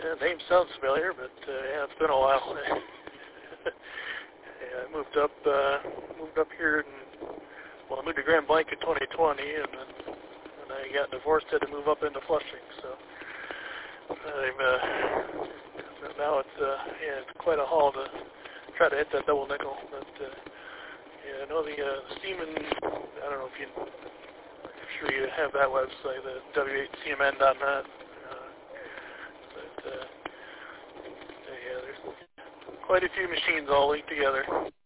Yeah, name sounds familiar, but yeah, it's been a while. Yeah, I moved up here, I moved to Grand Blanc in 2020, and then when I got divorced, had to move up into Flushing. So now it's quite a haul to try to hit that double nickel. But yeah, I know the Seaman. I don't know if I'm sure you have that website, the w8cmn.net. But yeah, there's quite a few machines all linked together.